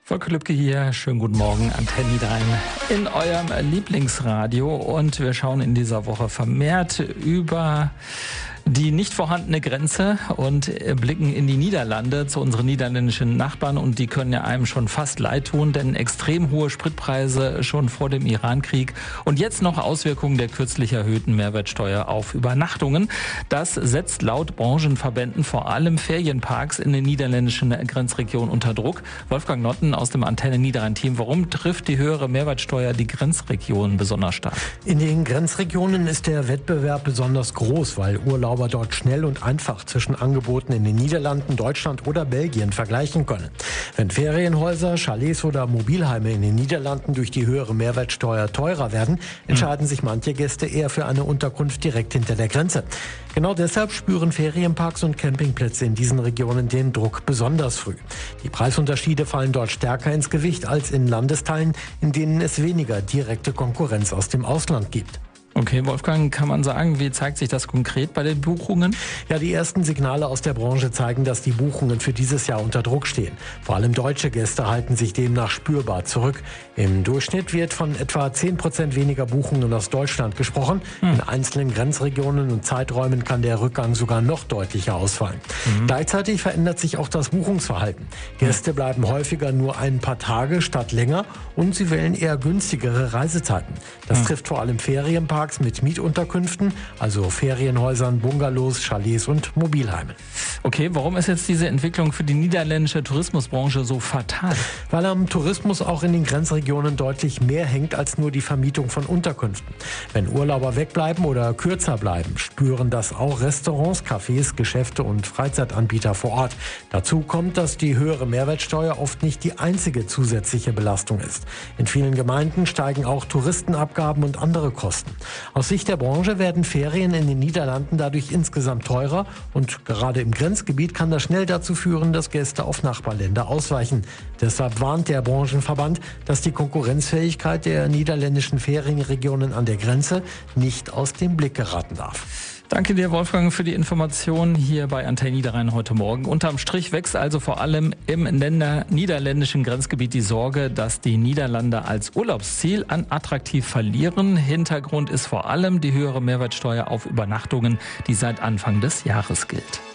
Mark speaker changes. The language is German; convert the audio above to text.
Speaker 1: Volker Lübke hier, schönen guten Morgen, Antenne Niederrhein in eurem Lieblingsradio, und wir schauen in dieser Woche vermehrt über die nicht vorhandene Grenze und blicken in die Niederlande zu unseren niederländischen Nachbarn, und die können ja einem schon fast leid tun, denn extrem hohe Spritpreise schon vor dem Irankrieg und jetzt noch Auswirkungen der kürzlich erhöhten Mehrwertsteuer auf Übernachtungen. Das setzt laut Branchenverbänden vor allem Ferienparks in den niederländischen Grenzregionen unter Druck. Wolfgang Notten aus dem Antenne Niederrhein-Team, warum trifft die höhere Mehrwertsteuer die Grenzregionen besonders stark?
Speaker 2: In den Grenzregionen ist der Wettbewerb besonders groß, weil Urlauber dort schnell und einfach zwischen Angeboten in den Niederlanden, Deutschland oder Belgien vergleichen können. Wenn Ferienhäuser, Chalets oder Mobilheime in den Niederlanden durch die höhere Mehrwertsteuer teurer werden, entscheiden sich manche Gäste eher für eine Unterkunft direkt hinter der Grenze. Genau deshalb spüren Ferienparks und Campingplätze in diesen Regionen den Druck besonders früh. Die Preisunterschiede fallen dort stärker ins Gewicht als in Landesteilen, in denen es weniger direkte Konkurrenz aus dem Ausland gibt.
Speaker 1: Okay, Wolfgang, kann man sagen, wie zeigt sich das konkret bei den Buchungen?
Speaker 2: Ja, die ersten Signale aus der Branche zeigen, dass die Buchungen für dieses Jahr unter Druck stehen. Vor allem deutsche Gäste halten sich demnach spürbar zurück. Im Durchschnitt wird von etwa 10% weniger Buchungen aus Deutschland gesprochen. In einzelnen Grenzregionen und Zeiträumen kann der Rückgang sogar noch deutlicher ausfallen. Gleichzeitig verändert sich auch das Buchungsverhalten. Gäste bleiben häufiger nur ein paar Tage statt länger, und sie wählen eher günstigere Reisezeiten. Das trifft vor allem Ferienparks mit Mietunterkünften, also Ferienhäusern, Bungalows, Chalets und Mobilheime.
Speaker 1: Okay, warum ist jetzt diese Entwicklung für die niederländische Tourismusbranche so fatal?
Speaker 2: Weil am Tourismus auch in den Grenzregionen deutlich mehr hängt als nur die Vermietung von Unterkünften. Wenn Urlauber wegbleiben oder kürzer bleiben, spüren das auch Restaurants, Cafés, Geschäfte und Freizeitanbieter vor Ort. Dazu kommt, dass die höhere Mehrwertsteuer oft nicht die einzige zusätzliche Belastung ist. In vielen Gemeinden steigen auch Touristenabgaben und andere Kosten. Aus Sicht der Branche werden Ferien in den Niederlanden dadurch insgesamt teurer, und gerade im Grenzgebiet kann das schnell dazu führen, dass Gäste auf Nachbarländer ausweichen. Deshalb warnt der Branchenverband, dass die Konkurrenzfähigkeit der niederländischen Ferienregionen an der Grenze nicht aus dem Blick geraten darf.
Speaker 1: Danke dir, Wolfgang, für die Informationen hier bei Antenne Niederrhein heute Morgen. Unterm Strich wächst also vor allem im niederländischen Grenzgebiet die Sorge, dass die Niederlande als Urlaubsziel an attraktiv verlieren. Hintergrund ist vor allem die höhere Mehrwertsteuer auf Übernachtungen, die seit Anfang des Jahres gilt.